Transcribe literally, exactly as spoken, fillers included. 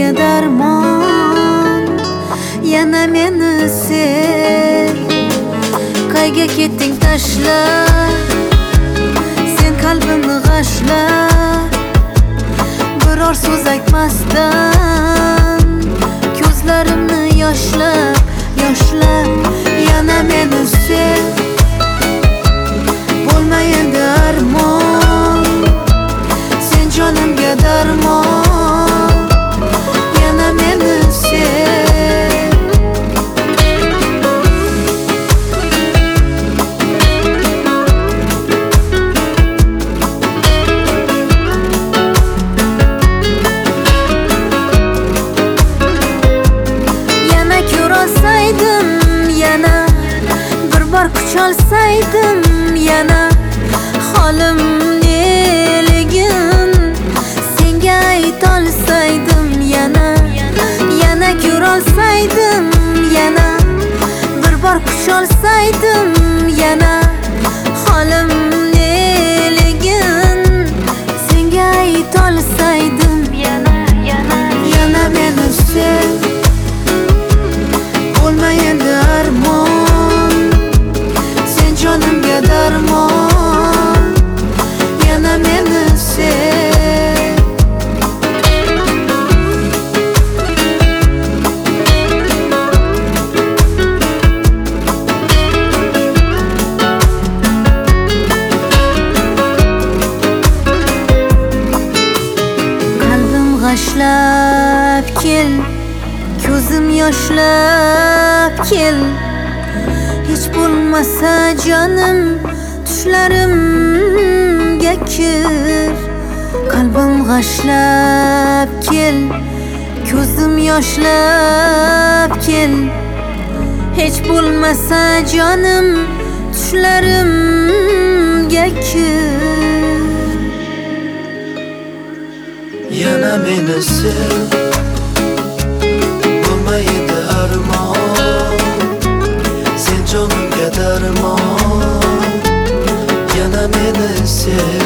jonimga darmon, yana meni sev. Qayga ketding tashlab, sen qalbimni g'ashlab, biror so'z aytmasdan ko'zlarimni yoshlab, yoshlab yana meni sev. Bo'lma endi armon, sen jonimga darmon, yana meni sev. Yana ko'rolsaydim, yana bir bor kuch olsaydim, yana holim neligin senga aytolsaydim, yana yana ko'rolsaydim, yana bir bor kuch olsaydim, yana holim neligin senga aytolsaydim, yana yana yana meni sev. Bo'lma endi armon, sen jonimga darmon, yana meni sev. Qalbim g'ashlab kel, ko'zim yoshlab kel. Hech bo'lmasa jonim tushlarimga kir. Qalbim g'ashlab kel, ko'zim yoshlab kel. Hech bo'lmasa jonim tushlarimga kir. Yana meni sev. Bo'lma endi armon, sen jonimga darmon, yana meni sev.